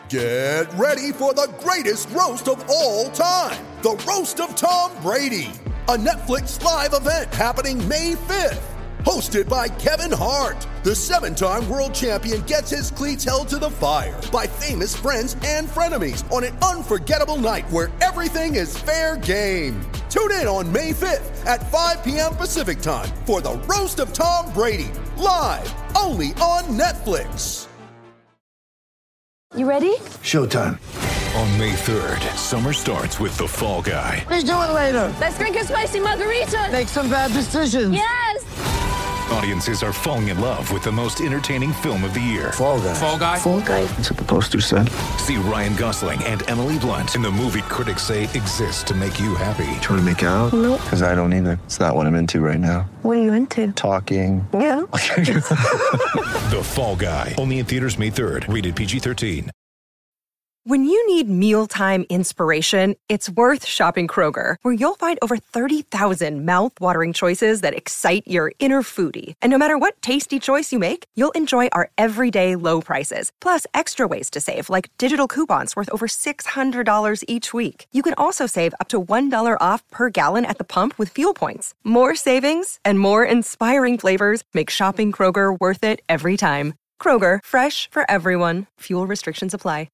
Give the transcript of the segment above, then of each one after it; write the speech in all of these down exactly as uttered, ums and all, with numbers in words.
Get ready for the greatest roast of all time, the Roast of Tom Brady, a Netflix live event happening May fifth. Hosted by Kevin Hart, the seven-time world champion gets his cleats held to the fire by famous friends and frenemies on an unforgettable night where everything is fair game. Tune in on May fifth at five p.m. Pacific time for the Roast of Tom Brady, live only on Netflix. You ready? Showtime. On May third, summer starts with The Fall Guy. Let's do it later. Let's drink a spicy margarita. Make some bad decisions. Yes! Audiences are falling in love with the most entertaining film of the year. Fall Guy. Fall Guy? Fall Guy. That's what the poster said. See Ryan Gosling and Emily Blunt in the movie critics say exists to make you happy. Trying to make it out? Nope. Because I don't either. It's not what I'm into right now. What are you into? Talking. Yeah. The Fall Guy. Only in theaters May third. Rated P G thirteen. When you need mealtime inspiration, it's worth shopping Kroger, where you'll find over thirty thousand mouth-watering choices that excite your inner foodie. And no matter what tasty choice you make, you'll enjoy our everyday low prices, plus extra ways to save, like digital coupons worth over six hundred dollars each week. You can also save up to one dollar off per gallon at the pump with fuel points. More savings and more inspiring flavors make shopping Kroger worth it every time. Kroger, fresh for everyone. Fuel restrictions apply.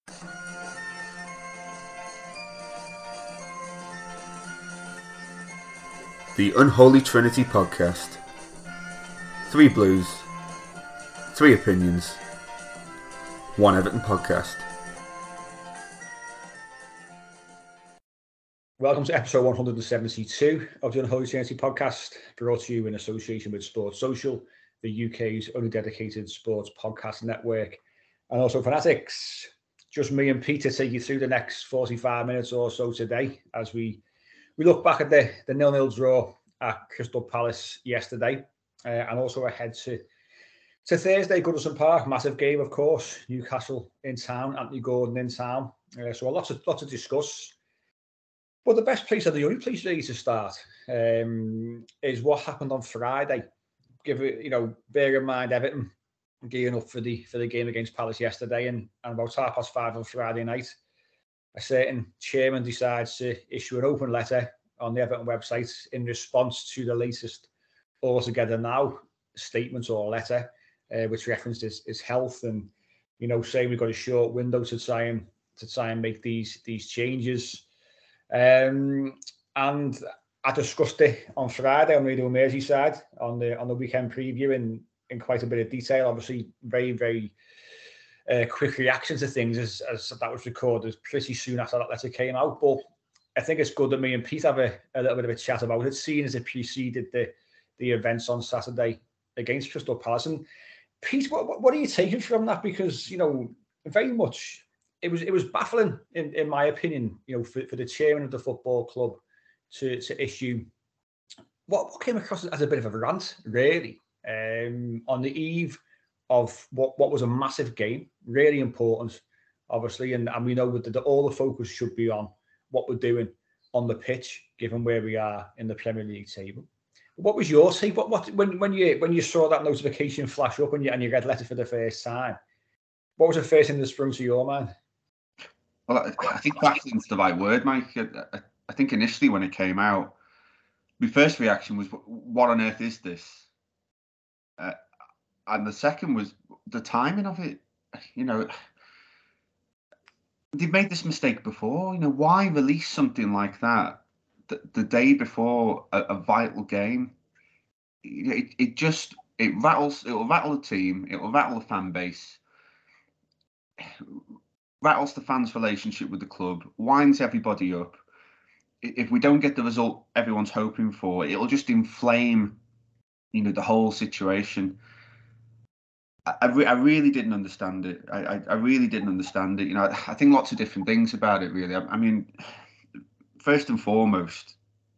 The Unholy Trinity Podcast. Three Blues, three opinions, one Everton podcast. Welcome to episode one hundred seventy-two of the Unholy Trinity Podcast, brought to you in association with Sports Social, the U K's only dedicated sports podcast network, and also Fanatics. Just me and Peter take you through the next forty-five minutes or so today as we we look back at the, the nil-nil draw at Crystal Palace yesterday, uh, and also ahead to, to Thursday, Goodison Park. Massive game, of course. Newcastle in town, Anthony Gordon in town. Uh, so a lot to, lot to discuss. But the best place, or the only place really to start, um, is what happened on Friday. Give it, you know, bear in mind Everton gearing up for the for the game against Palace yesterday, and, and about half past five on Friday night, a certain chairman decides to issue an open letter on the Everton website in response to the latest Altogether Now statement or letter, uh, which referenced his, his health, and, you know, saying we've got a short window to try and to try and make these these changes. Um, and I discussed it on Friday on Radio Merseyside on the on the weekend preview in, in quite a bit of detail. Obviously, very, very uh, quick reaction to things as, as that was recorded pretty soon after that letter came out. But I think it's good that me and Pete have a, a little bit of a chat about it, seeing as it preceded the the events on Saturday against Crystal Palace. And Pete, what what are you taking from that? Because, you know, very much it was it was baffling in, in my opinion, you know, for, for the chairman of the football club to to issue what, what came across as a bit of a rant, really, um, on the eve of what, what was a massive game, really important, obviously, and, and we know that the, all the focus should be on what we're doing on the pitch, given where we are in the Premier League table. What was your take? What, what when when you when you saw that notification flash up and you and you read letter for the first time? What was the first thing that sprung to your mind? Well, I think baffling's the right word, Mike. I, I think initially when it came out, my first reaction was, "What on earth is this?" Uh, and the second was the timing of it. You know, they've made this mistake before. You know, why release something like that the, the day before a, a vital game? It, it just it rattles. It will rattle the team. It will rattle the fan base. Rattles the fans' relationship with the club. Winds everybody up. If we don't get the result everyone's hoping for, it'll just inflame, you know, the whole situation. I, I, re- I really didn't understand it. I, I, I really didn't understand it. You know, I, I think lots of different things about it, really. I, I mean, first and foremost,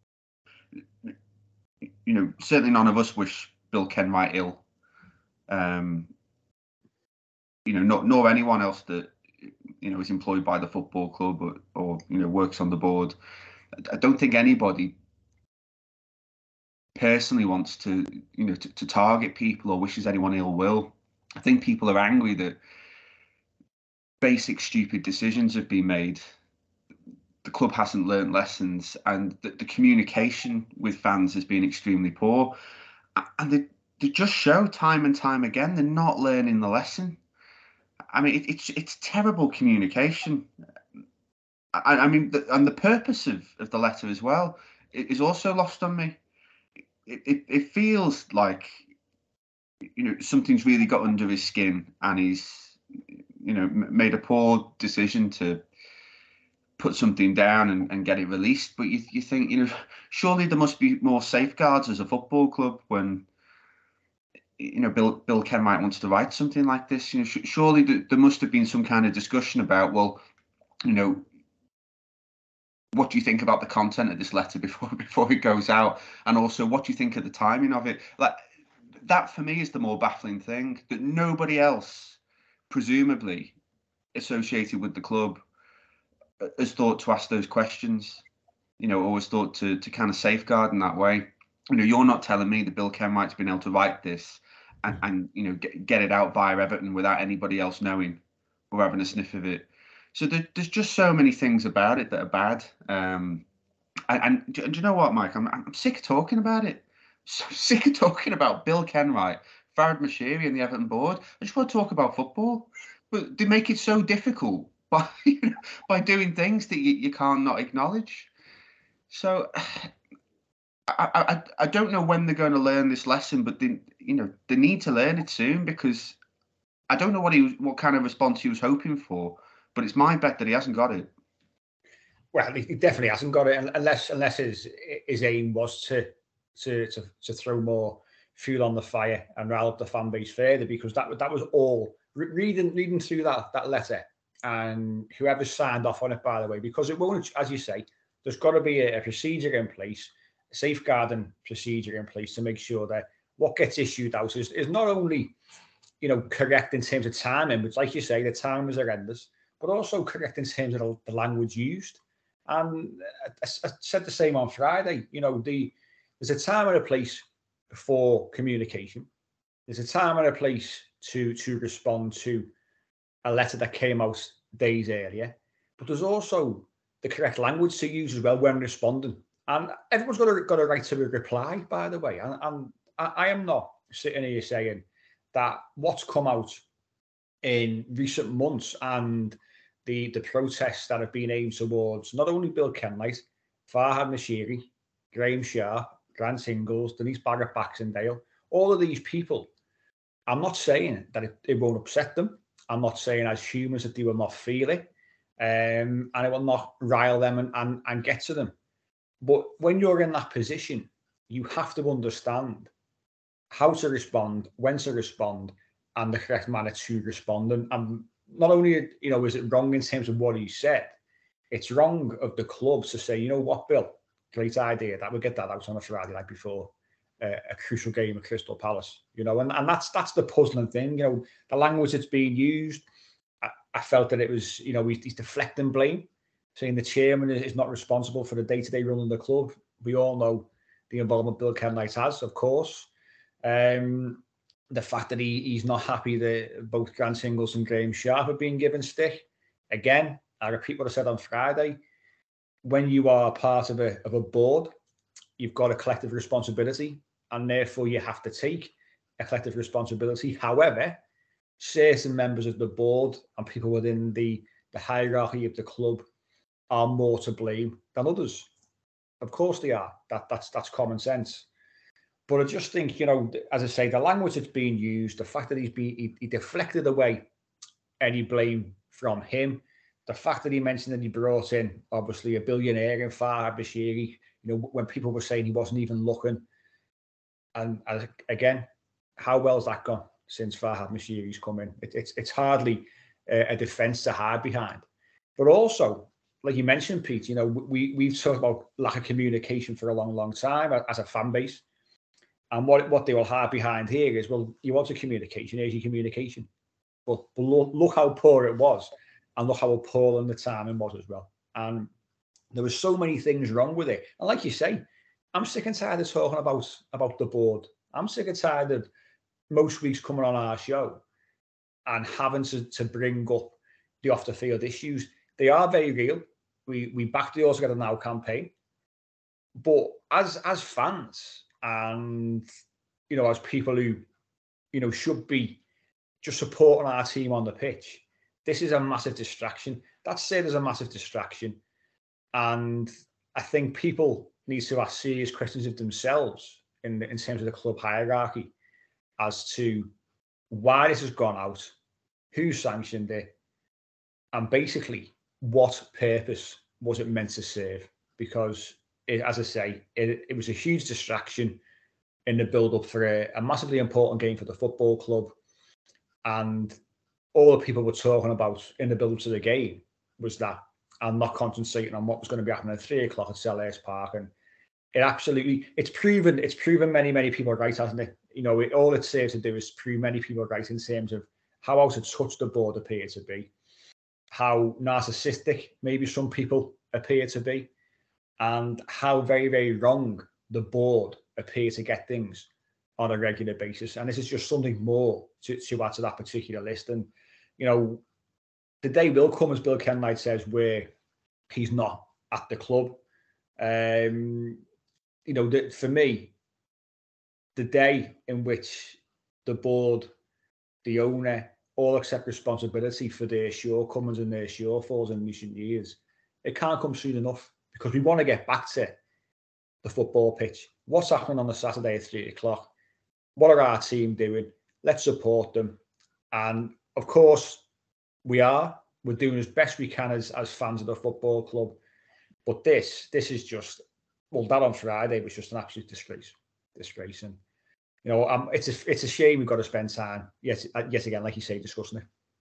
you know, certainly none of us wish Bill Kenwright ill. Um, you know, not, nor anyone else that, you know, is employed by the football club or, or, you know, works on the board. I don't think anybody personally wants to, you know, to, to target people or wishes anyone ill will. I think people are angry that basic stupid decisions have been made. The club hasn't learned lessons, and the, the communication with fans has been extremely poor. And they, they just show time and time again they're not learning the lesson. I mean, it, it's it's terrible communication. I, I mean, the, and the purpose of, of the letter as well is also lost on me. It, it it feels like, you know, something's really got under his skin, and he's, you know, made a poor decision to put something down and, and get it released. But you you think, you know, surely there must be more safeguards as a football club when, you know, Bill Bill Kenwright wants to write something like this. You know, sh- surely th- there must have been some kind of discussion about, well, you know, what do you think about the content of this letter before before it goes out, and also what do you think of the timing of it? Like, that for me is the more baffling thing, that nobody else, presumably associated with the club, has thought to ask those questions, you know, always thought to to kind of safeguard in that way. You know, you're not telling me that Bill Kenwright's been able to write this and, and you know, get, get it out via Everton without anybody else knowing or having a sniff of it. So there, there's just so many things about it that are bad. Um, and, and do, do you know what, Mike? I'm, I'm sick of talking about it. So sick of talking about Bill Kenwright, Farhad Moshiri and the Everton board. I just want to talk about football. But they make it so difficult by, you know, by doing things that you, you can't not acknowledge. So I, I I don't know when they're going to learn this lesson, but they, you know, they need to learn it soon, because I don't know what he was, what kind of response he was hoping for, but it's my bet that he hasn't got it. Well, he definitely hasn't got it, unless unless his his aim was to to to, to throw more fuel on the fire and rile up the fan base further, because that that was all reading reading through that that letter, and whoever signed off on it, by the way, because it won't, as you say, there's got to be a, a procedure in place, a safeguarding procedure in place to make sure that what gets issued out is, is not only, you know, correct in terms of timing, which, like you say, the time was horrendous, but also correct in terms of the, the language used. And I, I said the same on Friday. You know, the there's a time and a place for communication. There's a time and a place to to respond to a letter that came out days earlier, but there's also the correct language to use as well when responding. And everyone's got a, got a right to a reply, by the way. And, and I, I am not sitting here saying that what's come out in recent months and the, the protests that have been aimed towards not only Bill Kenwright, Farhad Moshiri, Graham Sharp, Grant Ingles, Denise Barrett-Baxendale, all of these people, I'm not saying that it, it won't upset them. I'm not saying as humans that they will not feel it, um, and it will not rile them and, and, and get to them. But when you're in that position, you have to understand how to respond, when to respond, and the correct manner to respond. And, and not only, you know, is it wrong in terms of what he said, it's wrong of the clubs to say, you know what, Bill, great idea, that we'll get that out on a Friday night before uh, a crucial game at Crystal Palace, you know, and, and that's that's the puzzling thing, you know, the language that's being used. I, I felt that it was, you know, he's, he's deflecting blame, saying the chairman is not responsible for the day-to-day run of the club. We all know the involvement Bill Kenwright has, of course. Um, the fact that he, he's not happy that both Grant Ingles and Graham Sharp have been given stick. Again, I repeat what I said on Friday. When you are part of a of a board, you've got a collective responsibility, and therefore you have to take a collective responsibility. However, certain members of the board and people within the, the hierarchy of the club are more to blame than others. Of course they are. That that's that's common sense. But I just think, you know, as I say, the language that's being used, the fact that he's been he, he deflected away any blame from him, the fact that he mentioned that he brought in obviously a billionaire in Farhad Moshiri, you know, when people were saying he wasn't even looking. And as, again, how well's that gone since Farhad Moshiri's come in? It, it's it's hardly a, a defence to hide behind. But also, like you mentioned, Pete, you know, we, we've talked about lack of communication for a long, long time as a fan base. And what, what they will hide behind here is, well, you want a communication, here's your communication. But, but look, look how poor it was, and look how appalling the timing was as well. And there were so many things wrong with it. And like you say, I'm sick and tired of talking about, about the board. I'm sick and tired of most weeks coming on our show and having to, to bring up, the off the field issues. They are very real. We we back the All Together Now campaign, but as as fans and you know as people who you know should be just supporting our team on the pitch, this is a massive distraction. That's said as a massive distraction, and I think people need to ask serious questions of themselves in the, in terms of the club hierarchy as to why this has gone out, who sanctioned it, and basically what purpose was it meant to serve? Because, it, as I say, it, it was a huge distraction in the build-up for a, a massively important game for the football club. And all the people were talking about in the build-up to the game was that and not concentrating on what was going to be happening at three o'clock at Selhurst Park. And it absolutely, it's proven, it's proven many, many people right, hasn't it? You know, it, all it serves to do is prove many people right in terms of how out of touch the board appear to be, how narcissistic maybe some people appear to be, and how very, very wrong the board appear to get things on a regular basis. And this is just something more to, to add to that particular list. And, you know, the day will come, as Bill Kenwright says, where he's not at the club. Um, you know, the, for me, the day in which the board, the owner, all accept responsibility for their shortcomings and their shortfalls in recent years, it can't come soon enough, because we want to get back to the football pitch. What's happening on the Saturday at three o'clock? What are our team doing? Let's support them. And of course, we are. We're doing as best we can as, as fans of the football club. But this, this is just, well, that on Friday was just an absolute disgrace. Disgrace. And, you know, um, it's a, it's a shame we've got to spend time, yet, yet again, like you say, discussing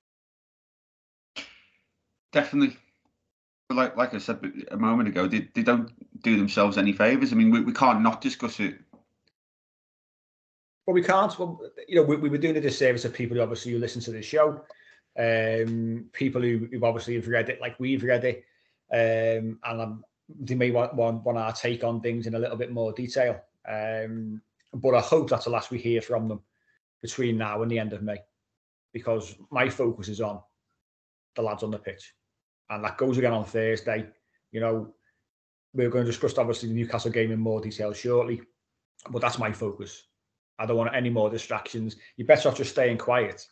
it. Definitely. Like like I said a moment ago, they, they don't do themselves any favours. I mean, we, we can't not discuss it. Well, we can't. Well, you know, we, we were doing a disservice of people who obviously who listen to the show. Um, people who, who obviously have read it like we've read it, um, and um, they may want, want want our take on things in a little bit more detail. Um, but I hope that's the last we hear from them between now and the end of May, because my focus is on the lads on the pitch, and that goes again on Thursday. You know, we're going to discuss obviously the Newcastle game in more detail shortly, but that's my focus. I don't want any more distractions. You're better off just staying quiet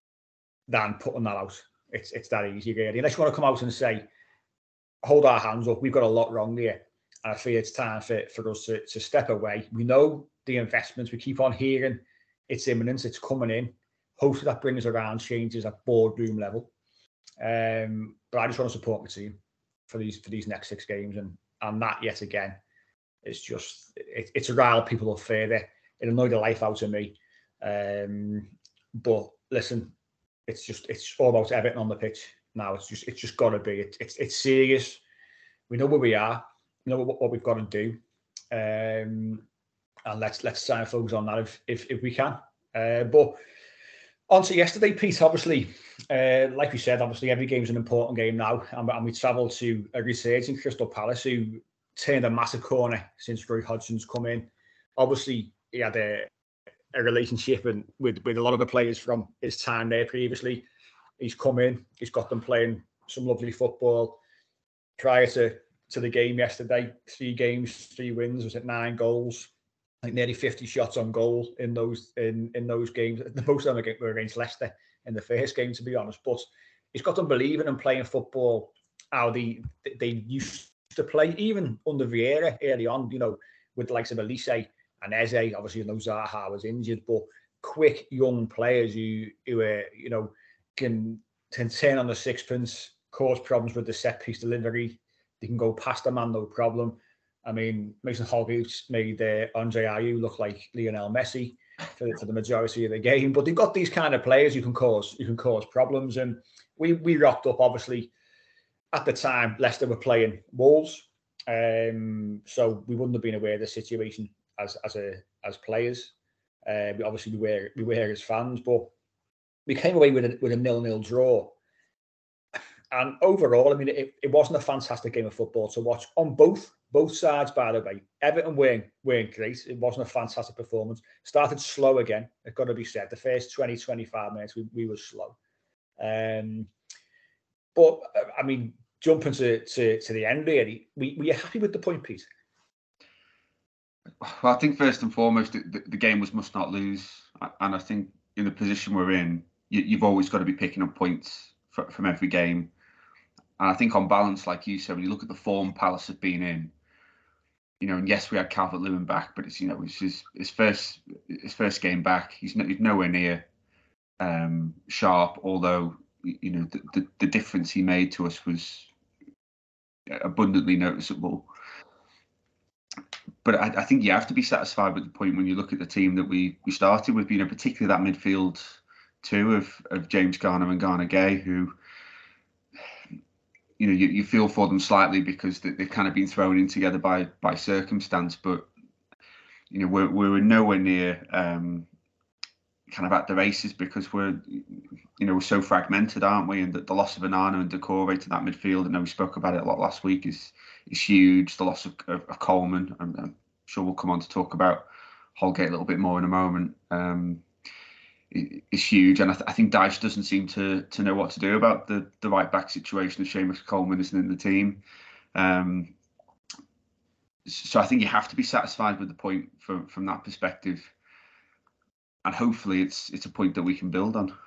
than putting that out. It's it's that easy, really. Unless you want to come out and say, hold our hands up, we've got a lot wrong here. And I feel it's time for, for us to, to step away. We know the investments. We keep on hearing it's imminent, it's coming in. Hopefully that brings around changes at boardroom level. Um, but I just want to support my team for these for these next six games. And, and that, yet again, it's just, it, it's a rile people up further. It'll annoy the life out of me. Um, but listen, it's just, it's all about Everton on the pitch now. It's just, it's just got to be. It, it's it's serious. We know where we are. We know what, what we've got to do. Um, and let's let's try and focus on that if if, if we can. Uh, but on to yesterday, Pete, obviously, uh, like we said, obviously every game's an important game now. And, and we travelled to a resurging Crystal Palace, who turned a massive corner since Roy Hodgson's come in. Obviously, he had a, a relationship and with, with a lot of the players from his time there previously. He's come in, he's got them playing some lovely football. Prior to, to the game yesterday, three games, three wins, was it nine goals? Like nearly fifty shots on goal in those in, in those games. Most of them were against Leicester in the first game, to be honest. But he's got them believing and playing football how they, they used to play, even under Vieira early on, you know, with the likes of Elise and Eze. Obviously, you know, Zaha was injured, but quick young players who, who uh, you know, can, can turn on the sixpence, cause problems with the set-piece delivery. They can go past a man, no problem. I mean, Mason Holgate made uh, Andre Ayew look like Lionel Messi for, for the majority of the game. But they've got these kind of players who can cause you can cause problems. And we we rocked up, obviously. At the time, Leicester were playing Wolves, um, so we wouldn't have been aware of the situation as as a as players. Uh, we obviously we were we were as fans, but we came away with a with a nil-nil draw. And overall, I mean, it, it wasn't a fantastic game of football to watch on both both sides. By the way, Everton weren't weren't great. It wasn't a fantastic performance. Started slow again. It's got to be said. The first twenty, twenty-five minutes, we we were slow. Um, But I mean, jumping to to, to the end, really, we were you happy with the point, Pete? Well, I think first and foremost, the, the game was must not lose, and I think in the position we're in, you, you've always got to be picking up points for, from every game. And I think on balance, like you said, when you look at the form Palace have been in, you know, and yes, we had Calvert-Lewin back, but it's, you know, it's his, his first his first game back. He's, no, he's nowhere near um, sharp, although, you know, the, the, the difference he made to us was abundantly noticeable. But I, I think you have to be satisfied with the point when you look at the team that we, we started with, you know, particularly that midfield two of, of James Garner and Garner Gay, who, you know, you, you feel for them slightly because they, they've kind of been thrown in together by by circumstance. But, you know, we're, we're nowhere near um, kind of at the races because we're, you know, we're so fragmented, aren't we? And the, the loss of Onana and Doucouré to that midfield, I know we spoke about it a lot last week, is is huge. The loss of, of, of Coleman, I'm, I'm sure we'll come on to talk about Holgate a little bit more in a moment, um, is huge. And I, th- I think Dyche doesn't seem to to know what to do about the, the right back situation if Seamus Coleman isn't in the team. Um, so I think you have to be satisfied with the point from, from that perspective. And hopefully it's it's a point that we can build on.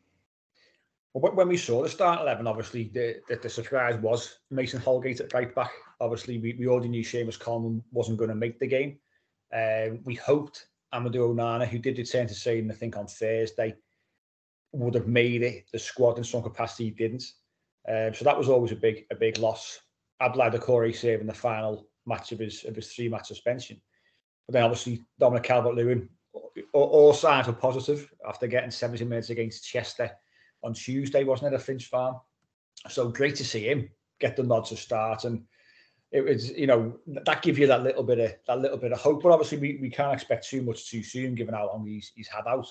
Well, when we saw the start eleven, obviously the, the, the surprise was Mason Holgate at right back. Obviously, we, we already knew Seamus Coleman wasn't going to make the game. Um, we hoped Amadou Onana, who did return to Sweden, I think on Thursday, would have made it. The squad in some capacity he didn't. Um, so that was always a big a big loss. Abdoulaye Doucouré saving the final match of his of his three match suspension. But then obviously Dominic Calvert-Lewin, all, all signs were positive after getting seventy minutes against Chester on Tuesday, wasn't it, at Finch Farm? So great to see him get the nod to start, and it was, you know, that gives you that little bit of that little bit of hope. But obviously, we, we can't expect too much too soon, given how long he's he's had out.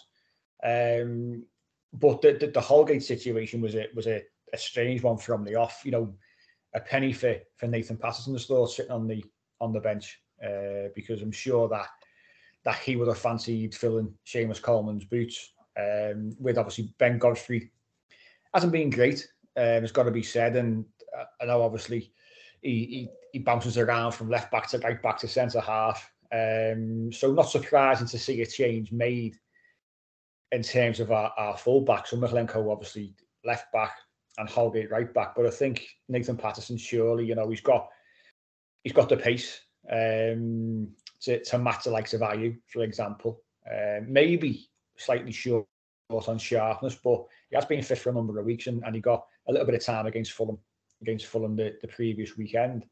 Um, but the, the the Holgate situation was a was a, a strange one from the off. You know, a penny for for Nathan Patterson's thought sitting on the on the bench uh, because I'm sure that that he would have fancied filling Seamus Coleman's boots. Um, with obviously Ben Godfrey hasn't been great. Um, it's got to be said, and uh, I know obviously he, he he bounces around from left back to right back to centre half. Um, so not surprising to see a change made in terms of our, our full back. So Mykolenko obviously left back and Holgate right back. But I think Nathan Patterson, surely, you know, he's got he's got the pace um, to, to match the likes of Ayew, for example. Uh, maybe slightly short on sharpness, but he has been fit for a number of weeks, and, and he got a little bit of time against Fulham, against Fulham the, the previous weekend.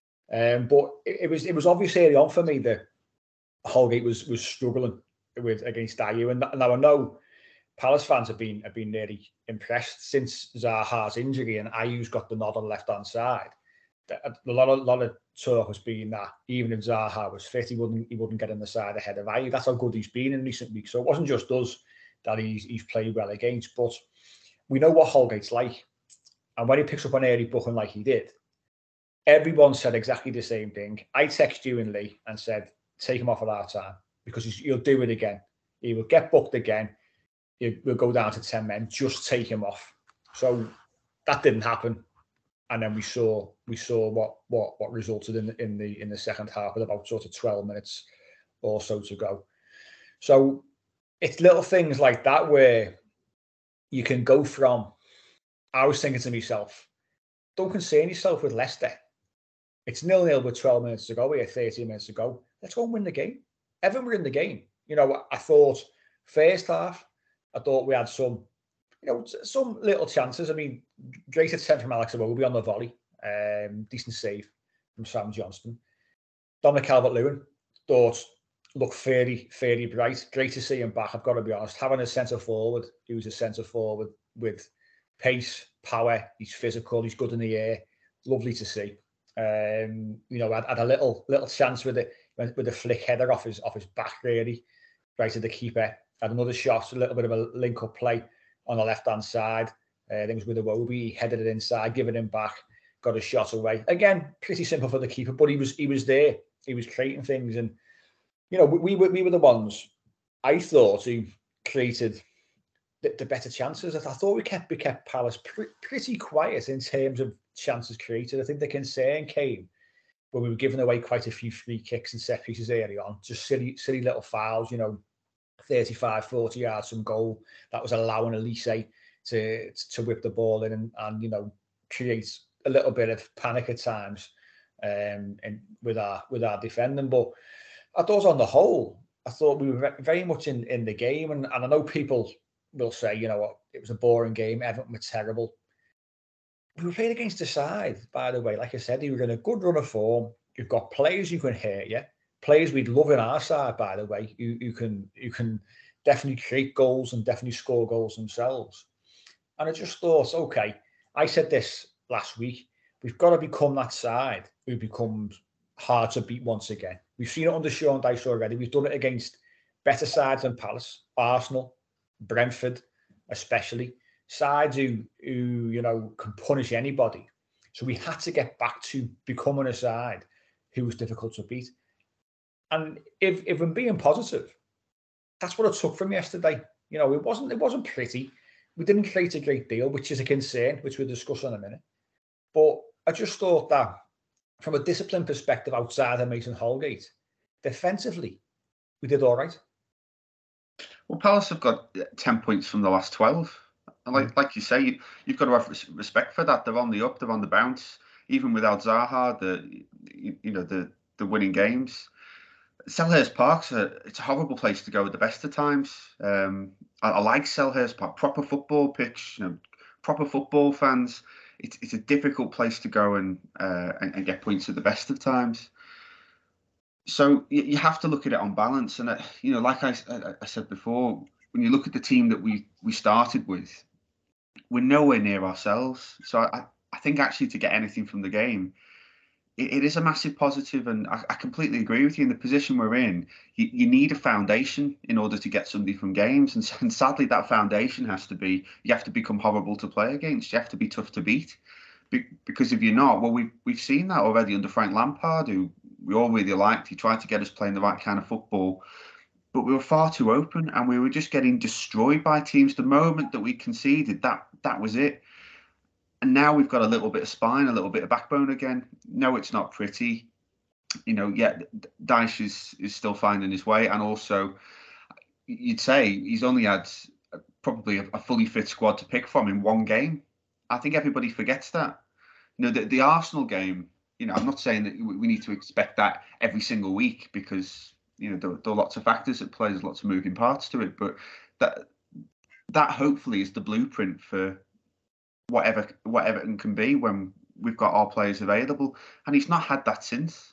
Um, but it, it was it was obvious early on for me that Holgate was was struggling with against Ayew, and now I know Palace fans have been have been nearly impressed since Zaha's injury and Ayew's got the nod on the left hand side. A lot of lot of talk has been that even if Zaha was fit, he wouldn't he wouldn't get in the side ahead of Ayew. That's how good he's been in recent weeks. So it wasn't just us that he's he's played well against, but we know what Holgate's like. And when he picks up an early booking like he did, everyone said exactly the same thing. I texted you and Lee and said, take him off at our time because he'll do it again. He will get booked again. He will go down to ten men. Just take him off. So that didn't happen. And then we saw we saw what what what resulted in in the in the second half with about sort of twelve minutes or so to go. So it's little things like that where you can go from. I was thinking to myself, don't concern yourself with Leicester. It's nil-nil with twelve minutes to go. We had thirteen minutes to go. Let's go and win the game. Everyone were in the game. You know, I thought first half, I thought we had some, you know, some little chances. I mean, great attempt from Alex Iwobi on the volley. Um, decent save from Sam Johnston. Dominic Calvert-Lewin thought looked fairly, fairly bright. Great to see him back, I've got to be honest. Having a centre forward, he was a centre forward with pace, power, he's physical, he's good in the air. Lovely to see. Um, you know, had, had a little little chance with it with a flick header off his off his back, really, right to the keeper. Had another shot, a little bit of a link-up play on the left-hand side. Uh, I think it was with Iwobi. He headed it inside, giving him back, got a shot away. Again, pretty simple for the keeper, but he was he was there. He was creating things, and you know, we, we were we were the ones I thought who created the, the better chances. I, th- I thought we kept we kept Palace pre- pretty quiet in terms of chances created. I think the concern came when we were giving away quite a few free kicks and set pieces early on, just silly silly little fouls, you know, thirty-five, forty yards from goal. That was allowing Elise to to whip the ball in and, and you know, create a little bit of panic at times um, and with our with our defending. But I thought on the whole, I thought we were very much in, in the game. And, and I know people will say, you know what, it was a boring game. Everton were terrible. We were playing against the side, by the way. Like I said, you were in a good run of form. You've got players who can hurt you. Players we'd love in our side, by the way. You, you can you can definitely create goals and definitely score goals themselves. And I just thought, okay, I said this last week. We've got to become that side who becomes hard to beat once again. We've seen it under Sean Dyche already. We've done it against better sides than Palace, Arsenal, Brentford, especially. Sides who, who, you know, can punish anybody. So we had to get back to becoming a side who was difficult to beat. And if, if I'm being positive, that's what I took from yesterday. You know, it wasn't it wasn't pretty. We didn't create a great deal, which is a concern, which we'll discuss in a minute. But I just thought that from a discipline perspective outside of Mason Holgate, defensively, we did all right. Well, Palace have got ten points from the last twelve. And like like you say, you, you've got to have respect for that. They're on the up, they're on the bounce. Even without Zaha, the you, you know the the winning games. Selhurst Park's a it's a horrible place to go at the best of times. Um, I, I like Selhurst Park, proper football pitch, you know, proper football fans. It's it's a difficult place to go and uh, and, and get points at the best of times. So you, you have to look at it on balance. And uh, you know, like I, I I said before, when you look at the team that we we started with, we're nowhere near ourselves. So I, I think actually to get anything from the game, it, it is a massive positive. And I, I completely agree with you. In the position we're in, you, you need a foundation in order to get somebody from games. And, and sadly, that foundation has to be, you have to become horrible to play against. You have to be tough to beat. Be, because if you're not, well, we've, we've seen that already under Frank Lampard, who we all really liked. He tried to get us playing the right kind of football. But we were far too open and we were just getting destroyed by teams. The moment that we conceded, that that was it. And now we've got a little bit of spine, a little bit of backbone again. No, it's not pretty. You know, yeah, Dyche is, is still finding his way. And also, you'd say he's only had probably a, a fully fit squad to pick from in one game. I think everybody forgets that. You know, the, the Arsenal game, you know, I'm not saying that we need to expect that every single week because... You know, there, there are lots of factors at play. There's lots of moving parts to it, but that that hopefully is the blueprint for whatever whatever it can be when we've got our players available. And he's not had that since.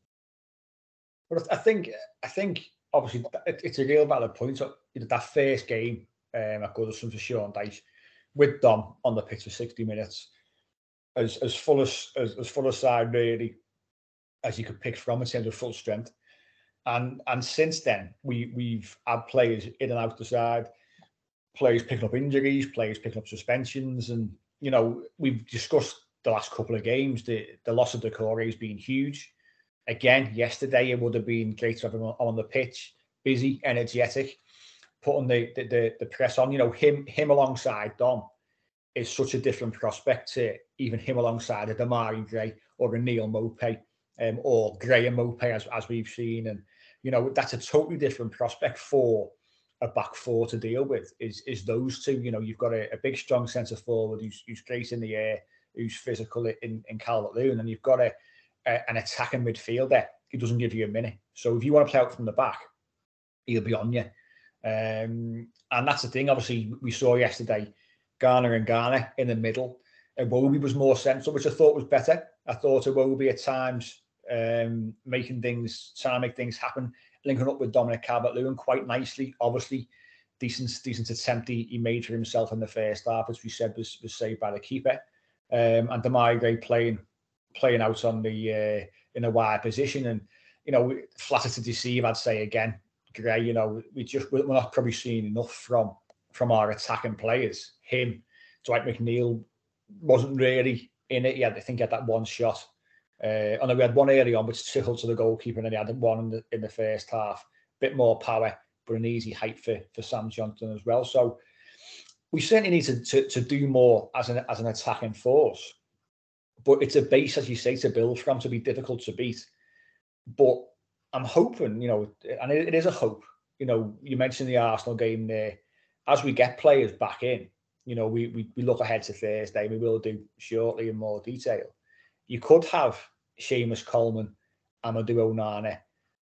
But I think I think obviously it's a real valid point. So, you know, that first game um, at Goodison for Sean Dyche with Dom on the pitch for sixty minutes, as as full as as, as full a side really as you could pick from in terms of full strength. And and since then, we, we've had players in and out the side, players picking up injuries, players picking up suspensions. And, you know, we've discussed the last couple of games. The, the loss of Decore has been huge. Again, yesterday, it would have been great to have him on the pitch, busy, energetic, putting the, the, the, the press on. You know, him him alongside Dom is such a different prospect to even him alongside a Demarai Gray or a Neil Maupay um, or Graham Maupay, as, as we've seen. And, you know, that's a totally different prospect for a back four to deal with is is those two. You know, you've got a, a big, strong centre forward who's, who's great in the air, who's physical in, in Calvert-Lewin, and you've got a, a an attacking midfielder who doesn't give you a minute. So if you want to play out from the back, he'll be on you. Um, and that's the thing, obviously, we saw yesterday, Garner and Garner in the middle. Iwobi was more central, which I thought was better. I thought Iwobi at times... Um, making things, trying to make things happen, linking up with Dominic Calvert-Lewin quite nicely. Obviously, decent, decent attempt he, he made for himself in the first half, as we said, was, was saved by the keeper. Um, and Demarai Gray playing, playing out on the uh, in a wide position, and you know, flatter to deceive, I'd say again, Gray. You know, we just we're not probably seeing enough from from our attacking players. Him, Dwight McNeil wasn't really in it. He had, I think, he had that one shot. Uh, and then we had one early on, which tickled to the goalkeeper, and then he had one in the, in the first half. Bit more power, but an easy height for, for Sam Johnson as well. So we certainly need to, to to do more as an as an attacking force. But it's a base, as you say, to build from, to be difficult to beat. But I'm hoping, you know, and it, it is a hope. You know, you mentioned the Arsenal game there. As we get players back in, you know, we we, we look ahead to Thursday. We will do shortly in more detail. You could have Seamus Coleman, Amadou Onana,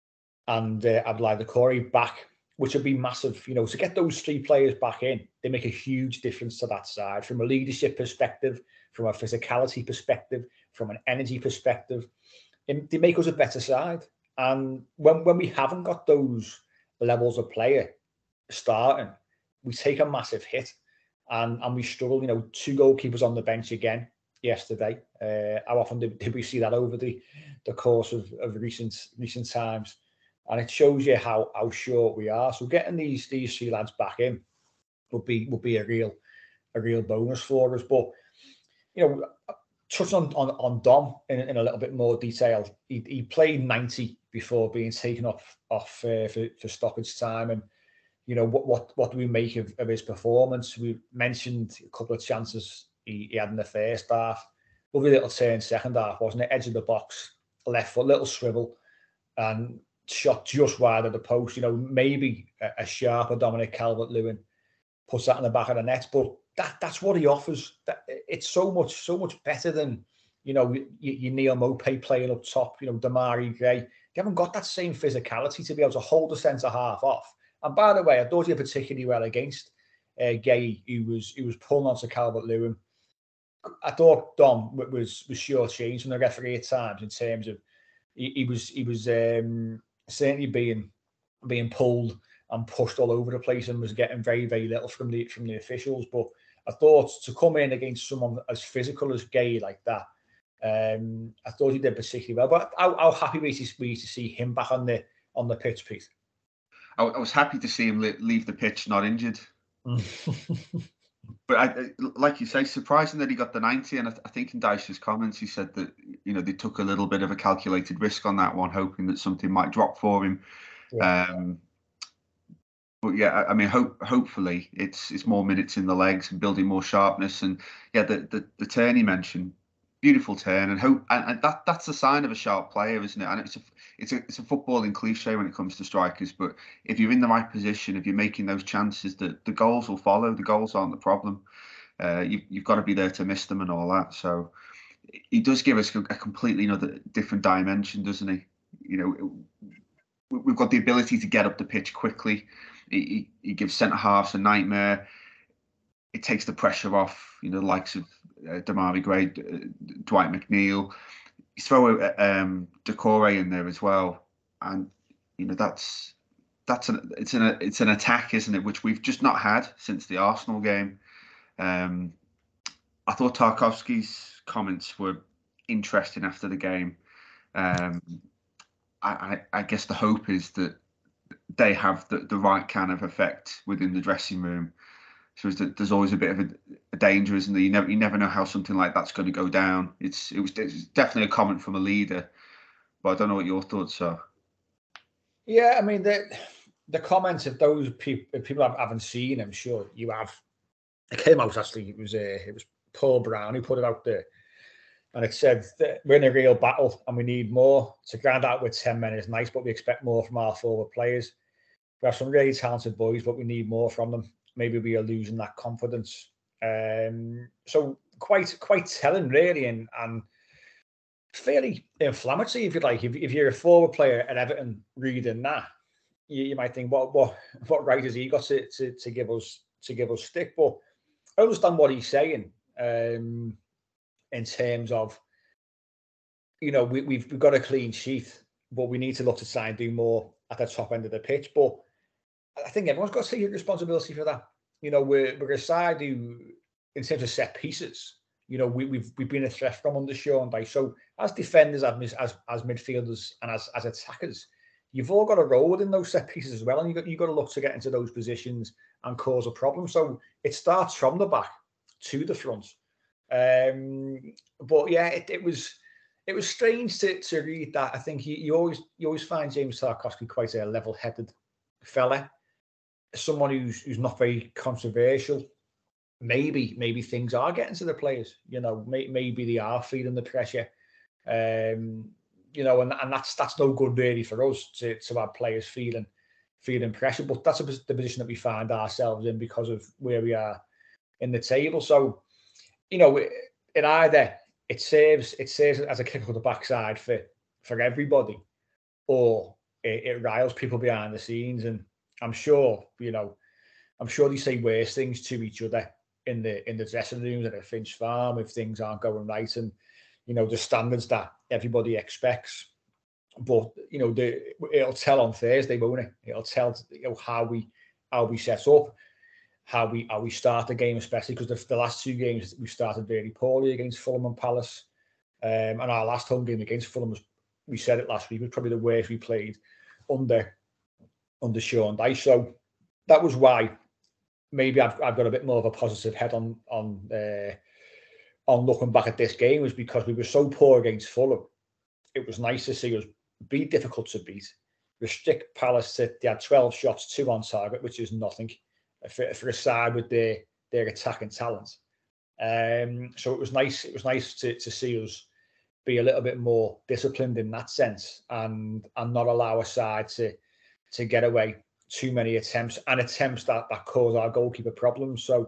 and uh, Abdoulaye Doucouré back, which would be massive. You know, to get those three players back in, they make a huge difference to that side from a leadership perspective, from a physicality perspective, from an energy perspective. They make us a better side. And when when we haven't got those levels of player starting, we take a massive hit, and and we struggle. You know, two goalkeepers on the bench again yesterday. Uh, how often did, did we see that over the, the course of, of recent recent times? And it shows you how how short we are. So getting these these three lads back in would be would be a real a real bonus for us. But you know, touching on on, on Dom in, in a little bit more detail, he, he played ninety before being taken off off uh, for, for stoppage time. And you know, what what what do we make of, of his performance? We mentioned a couple of chances he, he had in the first half. Lovely little turn second half, wasn't it? Edge of the box, left foot, little swivel, and shot just wide of the post. You know, maybe a, a sharper Dominic Calvert-Lewin puts that in the back of the net, but that that's what he offers. That it's so much so much better than, you know, you, you Neil Maupay playing up top. You know, Demarai Gray. They haven't got that same physicality to be able to hold the centre half off. And by the way, I thought he did particularly well against uh, Gay, who was who was pulling onto Calvert-Lewin. I thought Dom was was short-changed from the referee at times in terms of he, he was he was um, certainly being being pulled and pushed all over the place and was getting very very little from the from the officials. But I thought to come in against someone as physical as Gay like that, um, I thought he did particularly well. But how, how happy were you to, to see him back on the on the pitch, Pete? I, I was happy to see him leave the pitch not injured. But I, like you say, surprising that he got the ninety. And I, I think in Dyche's comments, he said that, you know, they took a little bit of a calculated risk on that one, hoping that something might drop for him. Yeah. Um, but yeah, I, I mean, hope, hopefully it's it's more minutes in the legs and building more sharpness. And yeah, the the, the turn he mentioned, beautiful turn, and hope, and, and that that's a sign of a sharp player, isn't it? And it's a it's a it's a footballing cliche when it comes to strikers. But if you're in the right position, if you're making those chances, the the goals will follow. The goals aren't the problem. Uh, you, you've got to be there to miss them and all that. So he does give us a completely another different dimension, doesn't he? You know, we've got the ability to get up the pitch quickly. He, he, he gives centre halves a nightmare. It takes the pressure off, you know, the likes of uh, Demarai Gray, uh, Dwight McNeil. You throw uh, um, Doucouré in there as well, and you know that's that's an it's an it's an attack, isn't it? Which we've just not had since the Arsenal game. Um, I thought Tarkowski's comments were interesting after the game. Um, I, I, I guess the hope is that they have the, the right kind of effect within the dressing room. So there's always a bit of a, a danger, isn't there? You never, you never know how something like that's going to go down. It's it was it's definitely a comment from a leader, but I don't know what your thoughts are. Yeah, I mean the the comments of those people, if people haven't seen, I'm sure you have. It came out actually. It was uh, it was Paul Brown who put it out there, and it said that we're in a real battle and we need more. To grind out with ten men is nice, but we expect more from our forward players. We have some really talented boys, but we need more from them. Maybe we are losing that confidence. Um, so quite quite telling, really, and and fairly inflammatory, if you like. If, if you're a forward player at Everton reading that, you, you might think, what what what right has he got to, to to give us to give us stick? But I understand what he's saying um, in terms of, you know, we, we've we've got a clean sheet, but we need to look to try and do more at the top end of the pitch. But I think everyone's got to take responsibility for that. You know, we're we're a side who, in terms of set pieces, you know, we, we've we've been a threat from under Sean Dyche. So as defenders, as as as midfielders, and as as attackers, you've all got a role within those set pieces as well, and you got you got to look to get into those positions and cause a problem. So it starts from the back to the front. Um, but yeah, it, it was it was strange to to read that. I think you, you always you always find James Tarkowski quite a level-headed fella. Someone who's who's not very controversial, maybe maybe things are getting to the players. You know, may, maybe they are feeling the pressure. Um, you know, and, and that's that's no good really for us to to have players feeling feeling pressure. But that's a, the position that we find ourselves in because of where we are in the table. So, you know, in either it serves it serves as a kick on the backside for for everybody, or it, it riles people behind the scenes. And I'm sure, you know, I'm sure they say worse things to each other in the in the dressing rooms at Finch Farm if things aren't going right, and you know the standards that everybody expects. But you know, the, it'll tell on Thursday, won't it? It'll tell, you know, how we how we set up, how we how we start the game, especially because the, the last two games we started very poorly against Fulham and Palace, um, and our last home game against Fulham was, we said it last week, was probably the worst we played under under Sean Dyche. So that was why maybe I've I've got a bit more of a positive head on on uh, on looking back at this game, was because we were so poor against Fulham. It was nice to see us be difficult to beat, restrict Palace to, they had twelve shots, two on target, which is nothing for, for a side with their their attacking talent. Um, so it was nice. It was nice to to see us be a little bit more disciplined in that sense, and and not allow a side to to get away too many attempts and attempts that that cause our goalkeeper problems. So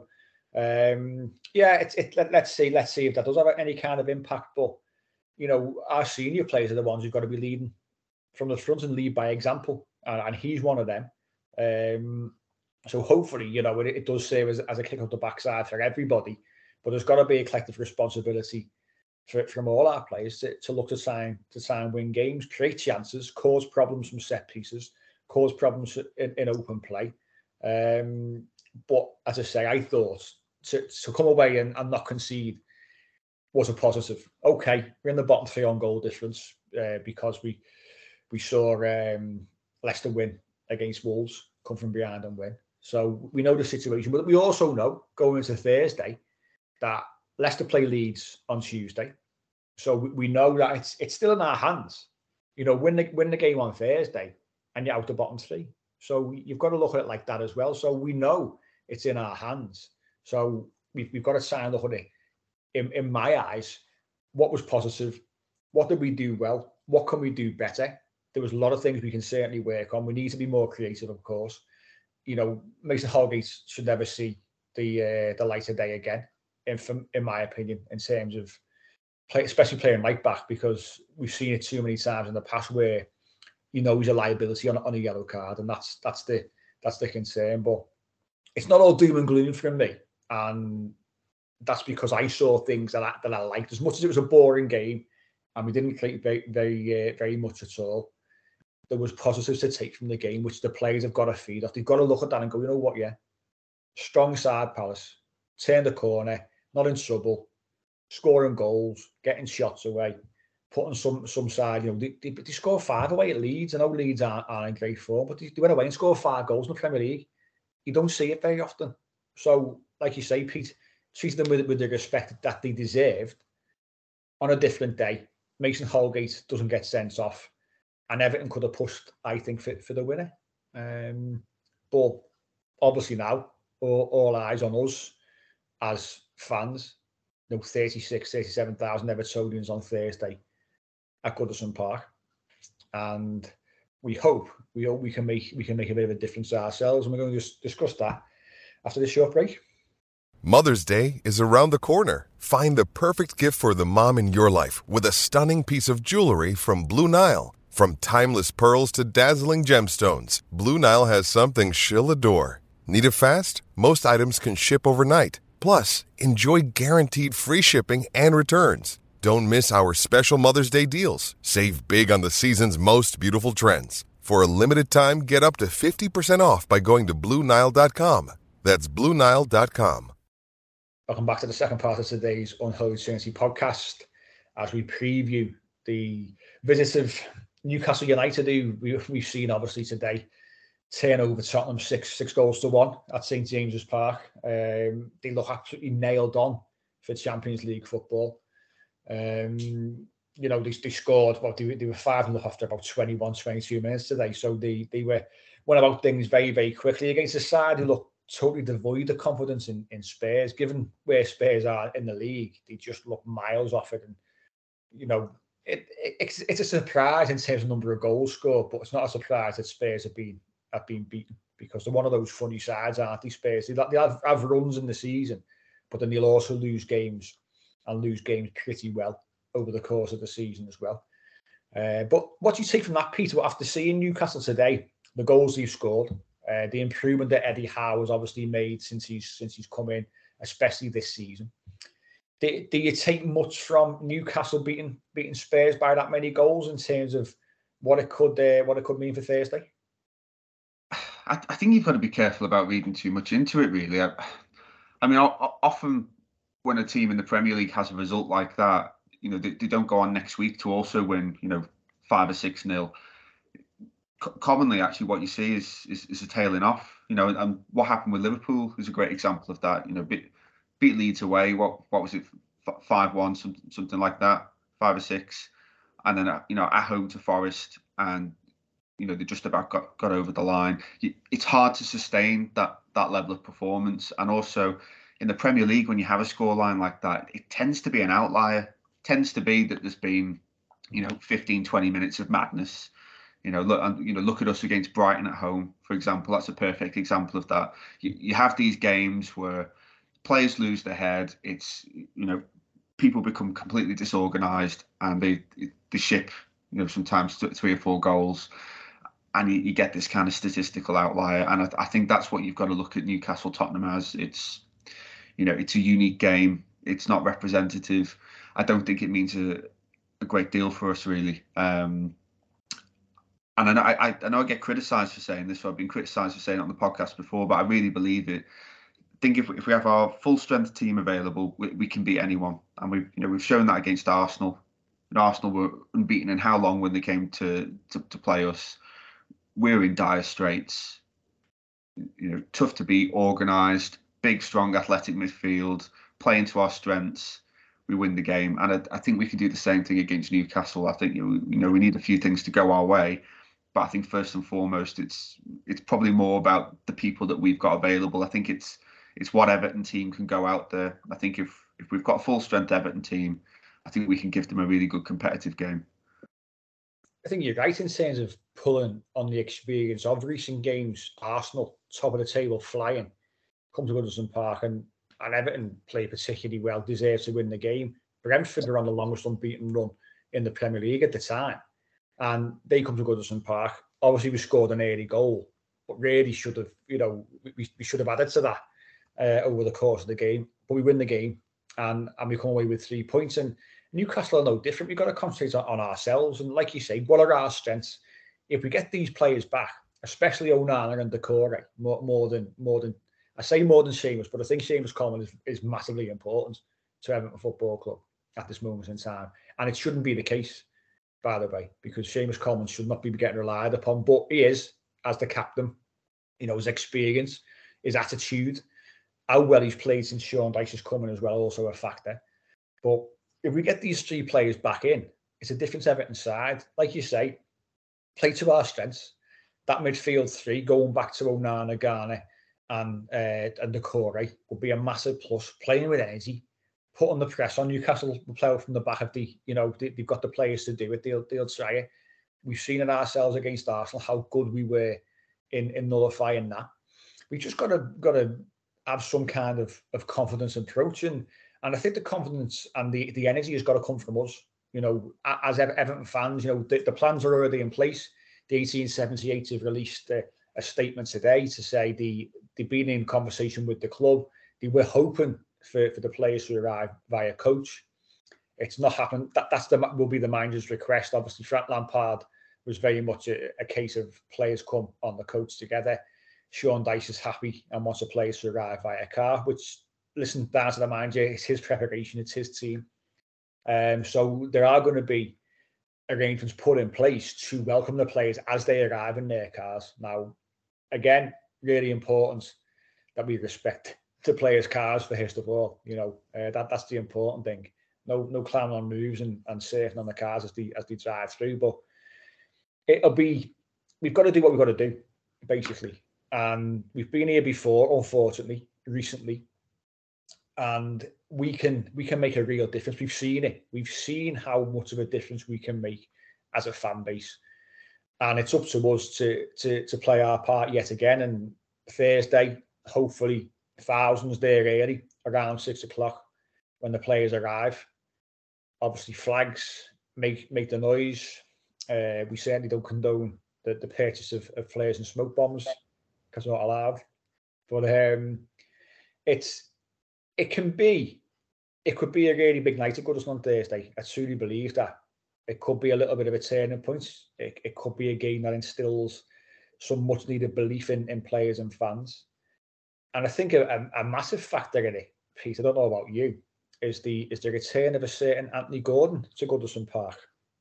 um, yeah, it's it, let, let's see, let's see if that does have any kind of impact. But you know, our senior players are the ones who've got to be leading from the front and lead by example, and, and he's one of them. Um, so hopefully, you know, it, it does serve as, as a kick up the backside for everybody, but there's got to be a collective responsibility for, from all our players to, to look to try, and, to try and win games, create chances, cause problems from set pieces, cause problems in, in open play. Um, but as I say, I thought to, to come away and, and not concede was a positive. Okay, we're in the bottom three on goal difference uh, because we we saw um, Leicester win against Wolves, come from behind and win. So we know the situation, but we also know going into Thursday that Leicester play Leeds on Tuesday. So we, we know that it's it's still in our hands. You know, win the win the game on Thursday and you're out the bottom three. So you've got to look at it like that as well. So we know it's in our hands. So we've we've got to try and look at it. In, in my eyes, what was positive? What did we do well? What can we do better? There was a lot of things we can certainly work on. We need to be more creative, of course. You know, Mason Holgate should never see the uh, the light of day again, in, in my opinion, in terms of play, especially playing right back, because we've seen it too many times in the past where, you know, he's a liability on, on a yellow card, and that's that's the that's the concern. But it's not all doom and gloom from me, and that's because I saw things that I, that I liked. As much as it was a boring game and we didn't create very very, uh, very much at all, there was positives to take from the game, which the players have got to feed off. They've got to look at that and go, you know what, yeah, strong side Palace, turn the corner, not in trouble, scoring goals, getting shots away, putting some some side, you know, they, they, they scored five away at Leeds. I know Leeds aren't, aren't in great form, but they, they went away and scored five goals in the Premier League. You don't see it very often. So, like you say, Pete, treated them with, with the respect that they deserved. On a different day, Mason Holgate doesn't get sent off, and Everton could have pushed, I think, for, for the winner. Um, but obviously now, all, all eyes on us as fans. You know, thirty-six, thirty-seven thousand Evertonians on Thursday at Goodison Park, and we hope we hope we can make we can make a bit of a difference ourselves, and we're going to just discuss that after this short break. Mother's Day is around the corner. Find the perfect gift for the mom in your life with a stunning piece of jewelry from Blue Nile. From timeless pearls to dazzling gemstones, Blue Nile has something she'll adore. Need it fast? Most items can ship overnight. Plus, enjoy guaranteed free shipping and returns. Don't miss our special Mother's Day deals. Save big on the season's most beautiful trends. For a limited time, get up to fifty percent off by going to Blue Nile dot com. That's Blue Nile dot com. Welcome back to the second part of today's Unholy Trinity podcast, as we preview the visits of Newcastle United, who we, we've seen obviously today turn over Tottenham six six goals to one at Saint James's Park. Um, they look absolutely nailed on for Champions League football. Um, you know, they, they scored, well, they, they were five nil after about twenty-one, twenty-two minutes today. So they they were went about things very, very quickly against a side who look totally devoid of confidence in, in Spurs. Given where Spurs are in the league, they just look miles off it. And, you know, it, it, it's, it's a surprise in terms of number of goals scored, but it's not a surprise that Spurs have been, have been beaten, because they're one of those funny sides, aren't they, Spurs? They, they have, have runs in the season, but then they'll also lose games and lose games pretty well over the course of the season as well. Uh, but what do you take from that, Peter, after seeing Newcastle today, the goals they've scored, uh, the improvement that Eddie Howe has obviously made since he's since he's come in, especially this season? Do, do you take much from Newcastle beating beating Spurs by that many goals in terms of what it could uh, what it could mean for Thursday? I, I think you've got to be careful about reading too much into it, really. I, I mean, often when a team in the Premier League has a result like that, you know, they, they don't go on next week to also win, you know, five or six nil. C- commonly, actually, what you see is, is is a tailing off. You know, and, and what happened with Liverpool is a great example of that. You know, beat, beat Leeds away. What what was it? five one, something something like that, five or six, and then you know at home to Forest, and you know they just about got, got over the line. It's hard to sustain that that level of performance, and also in the Premier League, when you have a scoreline like that, it tends to be an outlier. It tends to be that there's been, you know, fifteen, twenty minutes of madness. You know, look, you know, look at us against Brighton at home, for example. That's a perfect example of that. You, you have these games where players lose their head. It's, you know, people become completely disorganised, and they they ship, you know, sometimes three or four goals, and you, you get this kind of statistical outlier. And I, I think that's what you've got to look at Newcastle Tottenham as. It's, you know, it's a unique game. It's not representative. I don't think it means a, a great deal for us, really. Um, and I know I, I know I get criticised for saying this. So I've been criticised for saying it on the podcast before, but I really believe it. I think if if we have our full strength team available, we, we can beat anyone, and we've you know we've shown that against Arsenal. And Arsenal were unbeaten in how long when they came to, to to play us. We're in dire straits. You know, tough to beat, organised, big, strong, athletic midfield, playing to our strengths. We win the game, and I, I think we can do the same thing against Newcastle. I think you know, you know we need a few things to go our way. But I think first and foremost, it's it's probably more about the people that we've got available. I think it's it's what Everton team can go out there. I think if if we've got a full strength Everton team, I think we can give them a really good competitive game. I think you're right in terms of pulling on the experience of recent games. Arsenal, top of the table, flying, come to Goodison Park, and, and Everton play particularly well, deserve to win the game. Brentford were on the longest unbeaten run in the Premier League at the time. And they come to Goodison Park. Obviously, we scored an early goal, but really should have, you know, we, we should have added to that uh, over the course of the game. But we win the game, and, and we come away with three points. And Newcastle are no different. We've got to concentrate on, on ourselves. And like you say, what are our strengths? If we get these players back, especially Onana and Doucouré, more, more than more than I say more than Seamus, but I think Seamus Coleman is, is massively important to Everton Football Club at this moment in time. And it shouldn't be the case, by the way, because Seamus Coleman should not be getting relied upon, but he is, as the captain. You know, his experience, his attitude, how well he's played since Sean Dyche has come in as well, also a factor. But if we get these three players back in, it's a different Everton side. Like you say, play to our strengths. That midfield three, going back to Onana, Garner, and uh, and Doucouré, will be a massive plus. Playing with energy, putting the press on. Newcastle will play from the back of the, you know, they, they've got the players to do it. They'll they'll try it. We've seen it ourselves against Arsenal how good we were in, in nullifying that. We just got to got to have some kind of, of confidence approach, and and I think the confidence and the, the energy has got to come from us. You know, as Everton fans, you know, the, the plans are already in place. The eighteen seventy-eight have released a, a statement today to say the they've been in conversation with the club. They were hoping for, for the players to arrive via coach. It's not happened. That that's the will be the manager's request. Obviously, Frank Lampard was very much a, a case of players come on the coach together. Sean Dyche is happy and wants the players to arrive via car, which, listen, down to the manager, it's his preparation, it's his team. Um, so there are going to be arrangements put in place to welcome the players as they arrive in their cars. Now, again, really important that we respect the players' cars first of all. You know, uh, that that's the important thing. No, no clowning on moves and, and surfing on the cars as they as they drive through. But it'll be, we've got to do what we've got to do, basically. And we've been here before, unfortunately, recently. And we can we can make a real difference. We've seen it. We've seen how much of a difference we can make as a fan base. And it's up to us to to to play our part yet again. And Thursday, hopefully, thousands there early, around six o'clock when the players arrive. Obviously, flags make make the noise. Uh, we certainly don't condone the, the purchase of, of flares and smoke bombs because they're not allowed. But um, it's it can be it could be a really big night at Goodison on Thursday. I truly believe that. It could be a little bit of a turning point. It, it could be a game that instills some much needed belief in, in players and fans. And I think a, a, a massive factor in it, Pete, I don't know about you, is the is the return of a certain Anthony Gordon to Goodison Park.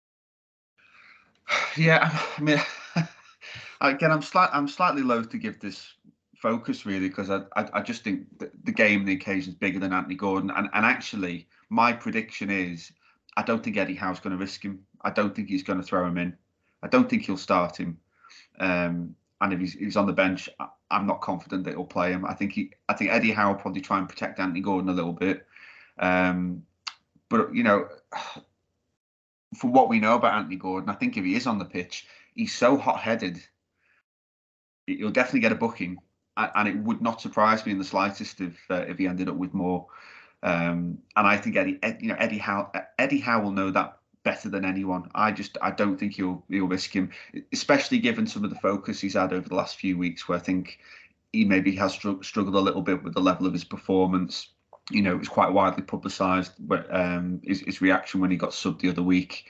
Yeah, I mean, again, I'm slight, I'm slightly loath to give this focus really because I, I, I just think the, the game, the occasion is bigger than Anthony Gordon, and and actually, my prediction is I don't think Eddie Howe's going to risk him. I don't think he's going to throw him in. I don't think he'll start him. Um, and if he's, he's on the bench, I, I'm not confident that he'll play him. I think he, I think Eddie Howe will probably try and protect Anthony Gordon a little bit. Um, but you know, for what we know about Anthony Gordon, I think if he is on the pitch, he's so hot-headed. He'll definitely get a booking, and it would not surprise me in the slightest if uh, if he ended up with more. Um, and I think Eddie, Ed, you know, Eddie Howe, Eddie Howe will know that better than anyone. I just, I don't think he'll he'll risk him, especially given some of the focus he's had over the last few weeks, where I think he maybe has str- struggled a little bit with the level of his performance. You know, it was quite widely publicised, um, his, his reaction when he got subbed the other week.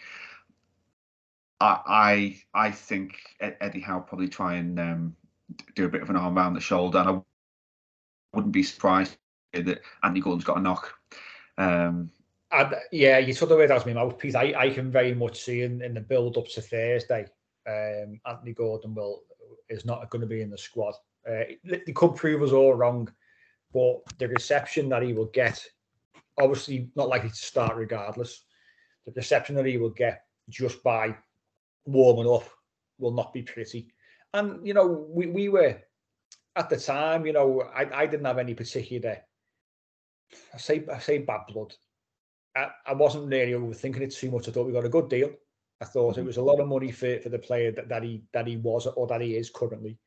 I I, I think Eddie Howe will probably try and um, do a bit of an arm around the shoulder, and I wouldn't be surprised that Anthony Gordon's got a knock. Um, and, yeah, you took the word out of my mouth, Pete. I, I can very much see in, in the build up to Thursday, um, Anthony Gordon will is not going to be in the squad. Uh, they could prove us all wrong, but the reception that he will get, obviously not likely to start regardless. The reception that he will get just by warming up will not be pretty. And, you know, we, we were, at the time, you know, I, I didn't have any particular, I say, I say bad blood. I, I wasn't really overthinking it too much. I thought we got a good deal. I thought mm-hmm. it was a lot of money for, for the player that, that he that he was or that he is currently.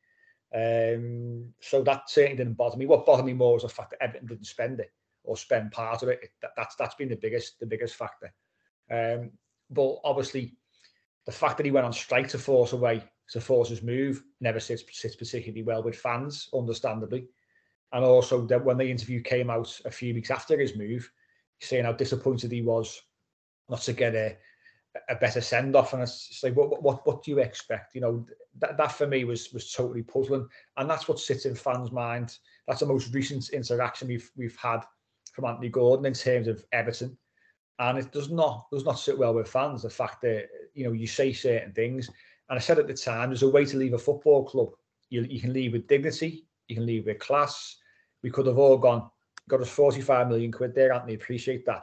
Um, so that certainly didn't bother me. What bothered me more was the fact that Everton didn't spend it or spend part of it. it that, that's that's been the biggest the biggest factor. Um, but obviously, the fact that he went on strike to force away to force his move never sits sits particularly well with fans, understandably. And also that when the interview came out a few weeks after his move, saying how disappointed he was not to get a a better send off, and it's just like, what what what do you expect? You know, that that for me was was totally puzzling, and that's what sits in fans' mind. That's the most recent interaction we've we've had from Anthony Gordon in terms of Everton, and it does not does not sit well with fans. The fact that, you know, you say certain things, and I said at the time, there's a way to leave a football club. You you can leave with dignity, you can leave with class. We could have all gone, got us forty-five million quid there, Anthony. Appreciate that.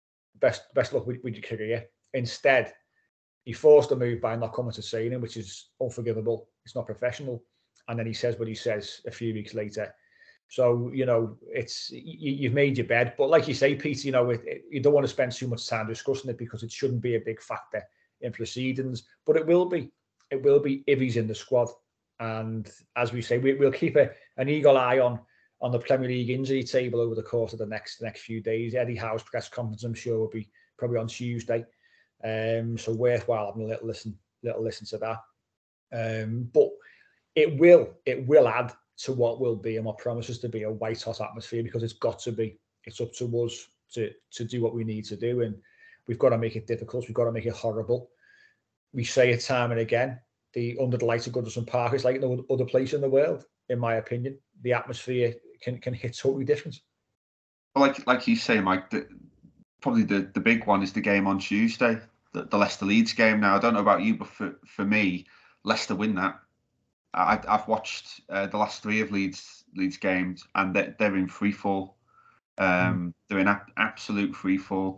Best best luck with, with your career. Instead, he forced a move by not coming to training, which is unforgivable. It's not professional. And then he says what he says a few weeks later. So, you know, it's you, you've made your bed. But like you say, Peter, you know, it, it, you don't want to spend too much time discussing it because it shouldn't be a big factor in proceedings. But it will be. It will be if he's in the squad. And as we say, we, we'll keep a, an eagle eye on on the Premier League injury table over the course of the next next few days. Eddie Howe's press conference, I'm sure, will be probably on Tuesday. Um, so worthwhile having a little listen, little listen to that. Um, but it will, it will add to what will be and what promises to be a white hot atmosphere, because it's got to be. It's up to us to to do what we need to do, and we've got to make it difficult. We've got to make it horrible. We say it time and again. The under the lights of Goodison Park is like no other place in the world, in my opinion. The atmosphere can can hit totally different. Well, like like you say, Mike, the, probably the, the big one is the game on Tuesday, the, the Leicester Leeds game. Now, I don't know about you, but for, for me, Leicester win that. I, I've watched uh, the last three of Leeds Leeds games, and they're, they're in free fall. Um, mm. They're in a, absolute free fall,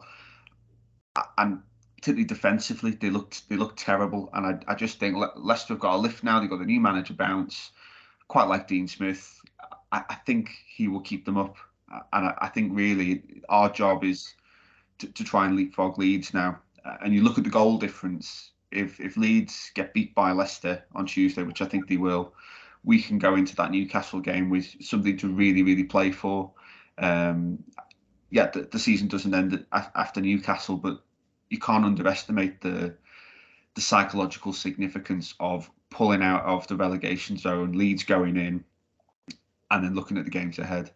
and particularly defensively, they looked they looked terrible. And I I just think Le- Leicester have got a lift now. They've got the new manager bounce. quite like Dean Smith. I, I think he will keep them up. And I, I think really our job is to, to try and leapfrog Leeds now. Uh, and you look at the goal difference. If if Leeds get beat by Leicester on Tuesday, which I think they will, we can go into that Newcastle game with something to really, really play for. Um, yeah, the, the season doesn't end after Newcastle, but you can't underestimate the the psychological significance of pulling out of the relegation zone, Leeds going in, and then looking at the games ahead.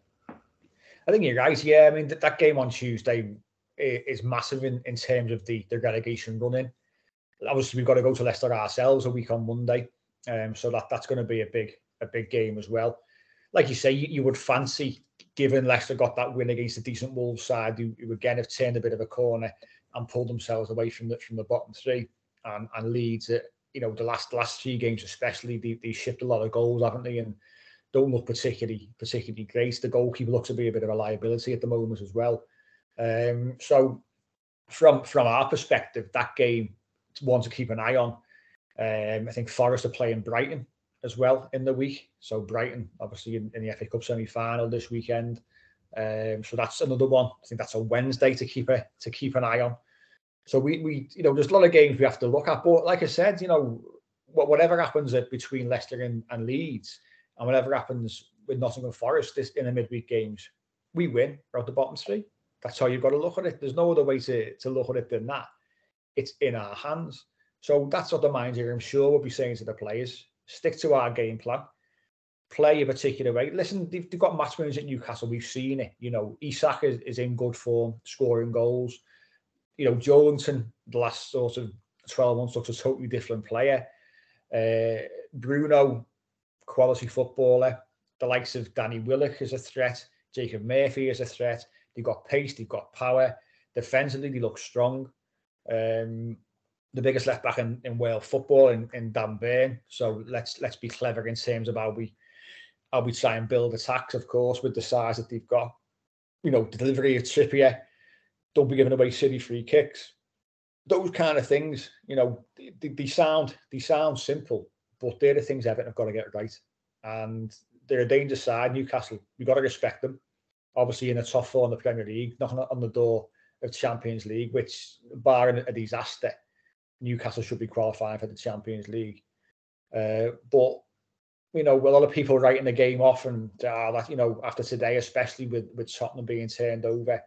I think you're right. Yeah, I mean that, that game on Tuesday is massive in, in terms of the, the relegation run-in. Obviously, we've got to go to Leicester ourselves a week on Monday, um, so that that's going to be a big a big game as well. Like you say, you, you would fancy, given Leicester got that win against a decent Wolves side, who, who again have turned a bit of a corner and pulled themselves away from the from the bottom three. And, and Leeds, uh, you know, the last last three games especially, they, they shipped a lot of goals, haven't they? And don't look particularly particularly great. The goalkeeper looks to be a bit of a liability at the moment as well. Um, so from from our perspective, that game, it's one to keep an eye on. Um, I think Forest are playing Brighton as well in the week. So Brighton, obviously in, in the F A Cup semi-final this weekend. Um, so that's another one. I think that's a Wednesday to keep a to keep an eye on. So we, we, you know, there's a lot of games we have to look at. But like I said, you know, whatever happens between Leicester and, and Leeds, and whatever happens with Nottingham Forest this in the midweek games, we win. We're out the bottom three. That's how you've got to look at it. There's no other way to, to look at it than that. It's in our hands. So that's what the manager, I'm sure, will be saying to the players. Stick to our game plan. Play a particular way. Listen, they've, they've got match winners at Newcastle. We've seen it. You know, Isak is, is in good form, scoring goals. You know, Joelinton, the last sort of twelve months, looks a totally different player. Uh, Bruno, quality footballer. The likes of Danny Willock is a threat. Jacob Murphy is a threat. They've got pace, they've got power. Defensively, they look strong. Um, the biggest left back in, in Wales football in, in Dan Burn. So let's let's be clever in terms of how we how we try and build attacks, of course, with the size that they've got. You know, the delivery of Trippier. Don't be giving away silly free kicks. Those kind of things, you know, they, they sound they sound simple, but they're the things Everton have got to get right. And they're a dangerous side, Newcastle. We've got to respect them. Obviously, in a top four in the Premier League, knocking on the door of Champions League, which, barring a disaster, Newcastle should be qualifying for the Champions League. Uh, but, you know, a lot of people writing the game off, and uh, that, you know, after today, especially with, with Tottenham being turned over,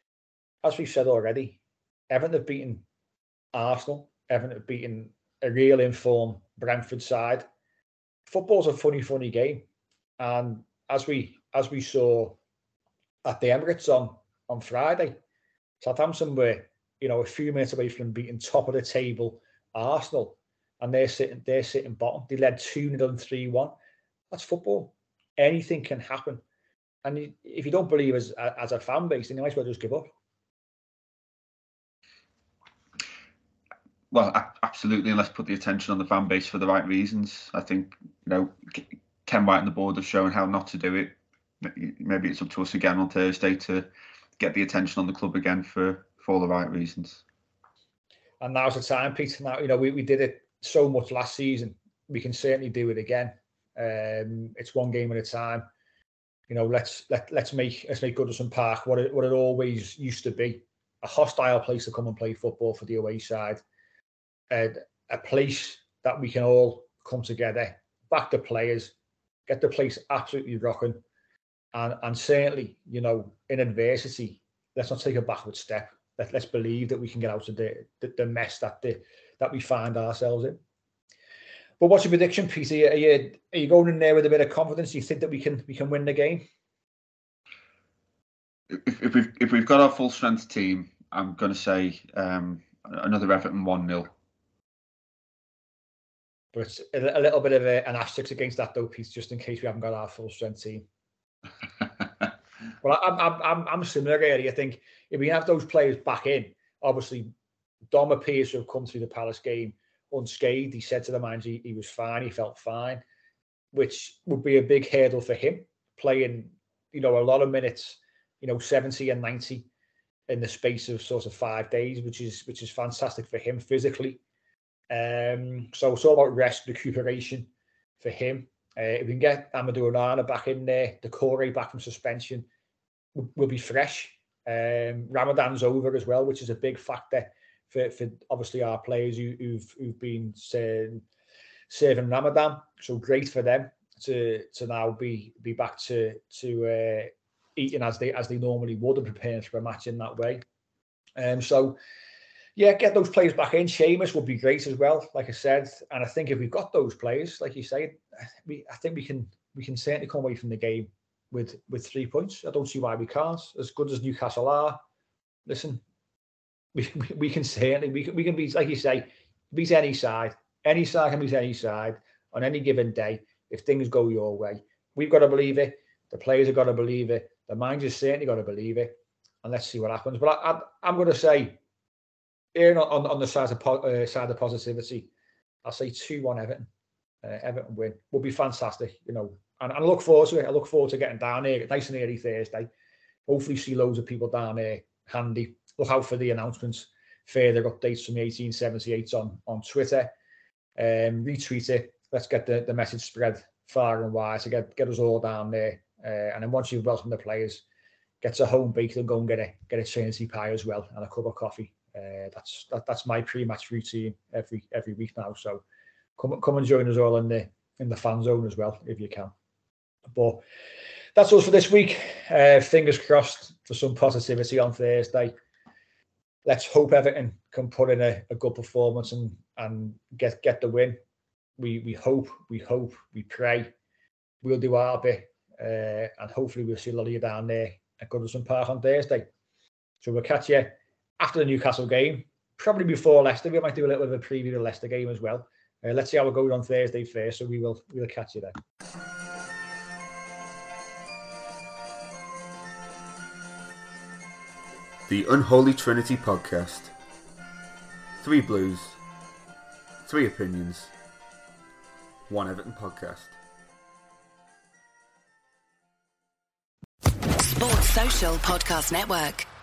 as we've said already, Everton have beaten Arsenal. Everton have beaten a real informed Brentford side. Football's a funny, funny game. And as we as we saw at the Emirates on, on Friday, Southampton were, you know, a few minutes away from beating top of the table Arsenal. And they're sitting they're sitting bottom. They led two nil and three one. That's football. Anything can happen. And if you don't believe as as a fan base, then you might as well just give up. Well, absolutely, and let's put the attention on the fan base for the right reasons. I think, you know, Ken White and the board have shown how not to do it. Maybe it's up to us again on Thursday to get the attention on the club again for, for all the right reasons. And now's the time, Peter. Now, you know, we, we did it so much last season. We can certainly do it again. Um, it's one game at a time. You know, let's let let's make let's make Goodison Park what it what it always used to be, a hostile place to come and play football for the away side. Uh, a place that we can all come together, back the players, get the place absolutely rocking, and and certainly, you know, in adversity, let's not take a backward step. Let, let's believe that we can get out of the the, the mess that the that we find ourselves in. But what's your prediction, Peter? Are you are you going in there with a bit of confidence? Do you think that we can we can win the game? If, if we've if we've got our full strength team, I'm going to say um, another Everton one nil. But it's a, a little bit of a, an asterisk against that, though, Pete, just in case we haven't got our full strength team. Well, I'm I'm I'm I'm similar here. I think if we have those players back in, obviously Dom appears to have come through the Palace game unscathed. He said to the manager he, he was fine, he felt fine, which would be a big hurdle for him, playing, you know, a lot of minutes, you know, seventy and ninety in the space of sort of five days, which is which is fantastic for him physically. Um, so it's all about rest, recuperation for him. Uh, if we can get Amadou Onana back in there, the Corey back from suspension, we'll, we'll be fresh. Um, Ramadan's over as well, which is a big factor for, for obviously our players who, who've who've been serving, serving Ramadan. So great for them to to now be be back to to uh, eating as they as they normally would and preparing for a match in that way. Um, so yeah, get those players back in. Seamus would be great as well, like I said. And I think if we've got those players, like you say, we I think we can we can certainly come away from the game with with three points. I don't see why we can't. As good as Newcastle are, listen, we we, we can certainly we can we can beat, like you say, beat any side. Any side can beat any side on any given day if things go your way. We've got to believe it. The players have got to believe it. The managers certainly got to believe it. And let's see what happens. But I, I, I'm going to say, here on, on the side of uh, side of positivity, I'll say two one Everton. Uh, Everton win would be fantastic, you know. And, and I look forward to it. I look forward to getting down here, nice and early Thursday. Hopefully, see loads of people down there handy. Look out for the announcements, further updates from the eighteen seventy-eight on on Twitter. Um, retweet it. Let's get the, the message spread far and wide to get get us all down there. Uh, and then once you've welcomed the players, get to home baked and go and get a get a Trinity pie as well and a cup of coffee. Uh, that's that, that's my pre-match routine every every week now. So come come and join us all in the in the fan zone as well if you can. But that's all for this week. Uh, fingers crossed for some positivity on Thursday. Let's hope Everton can put in a, a good performance and and get get the win. We we hope, we hope, we pray. We'll do our bit, uh, and hopefully we'll see a lot of you down there at Goodison Park on Thursday. So we'll catch you after the Newcastle game, probably before Leicester. We might do a little bit of a preview of the Leicester game as well. Uh, let's see how it goes on Thursday first. So we will we will catch you then. The Unholy Trinity Podcast. Three Blues, three opinions, one Everton podcast. Sports Social Podcast Network.